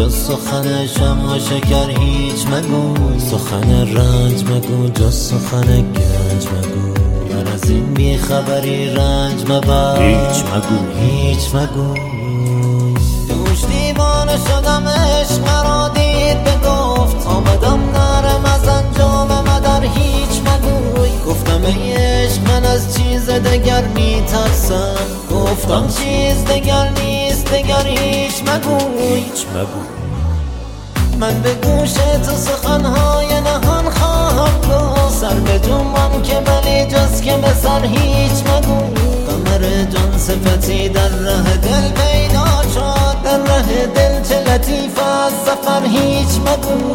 جز سخن شمع و شکر هیچ مگو، سخن رنج مگو جز سخن گنج مگو، من از این بیخبری رنج مبر هیچ مگو هیچ مگو. دوش دیوانه شدم عشق مرا دید بگفت، آمدم نرم از انجام مدر هیچ مگوی. گفتم ای عشق من از چیز دگر میترسم، گفتم چیز دگر نیست دگر هیچ مگو هیچ مگو. من به گوش تو سخنهای نهان خواهم گفت، سر به جنبم که ولی جز که به سر هیچ مگو. قمر جان صفتی در ره دل پیدا شد، در ره دل چه لطیف از سفر هیچ مگو.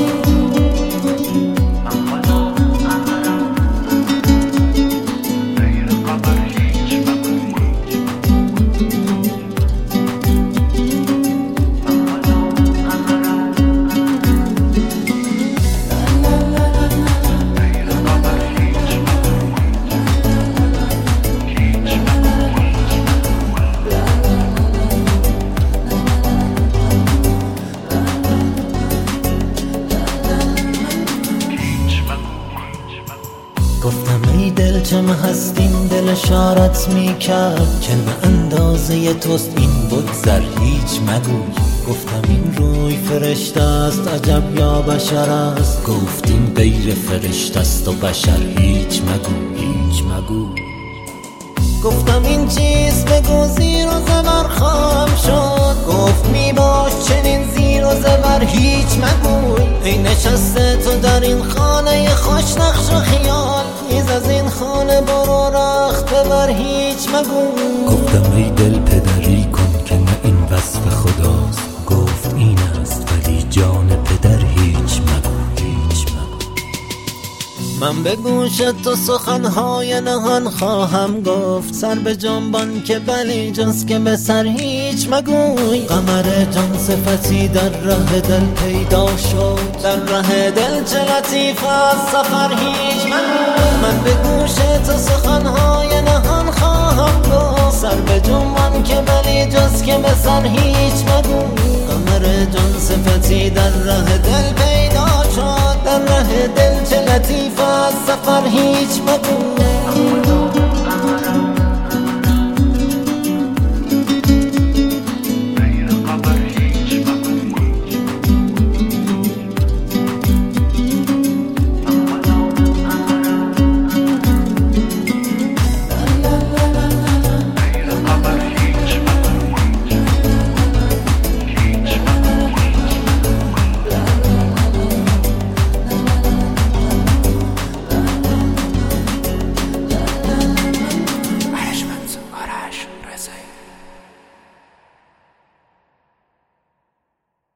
گفتم ای دل چه هستین دل اشارت میکرد، که به اندازه توست این بگذر هیچ مگوی. گفتم این روی فرشته است عجب یا بشر است، گفتیم غیر فرشته است و بشر هیچ مگو هیچ مگو. گفتم این چیز بگو زیر و زبر خواهم شد، گفت می باش چنین زیر و زبر هیچ مگوی. ای نشسته تو در این خانه خوش نقش و خیال، نیز از این خانه برو رخت ببر هیچ مگو. گفتم ای دل پدری کن که نه این وصف خداست، گفت این است ولی جان پدر هیچ مگو هیچ مگو. من به گوش تو سخنهای نهان خواهم گفت، سر به جنبان که بلی جز که به سر هیچ مگوی. قمر جان صفتی در راه دل پیدا شد، در راه دل چه لطیف از سفر هیچ مگو. من به گوش تو سخنهای نهان خواهم گفت، سر به جنبان که بلی جز که به سر هیچ مگو. قمر جان صفتی در راه دل پیدا شد، در راه دل چه لطیف از سفر هیچ مگو.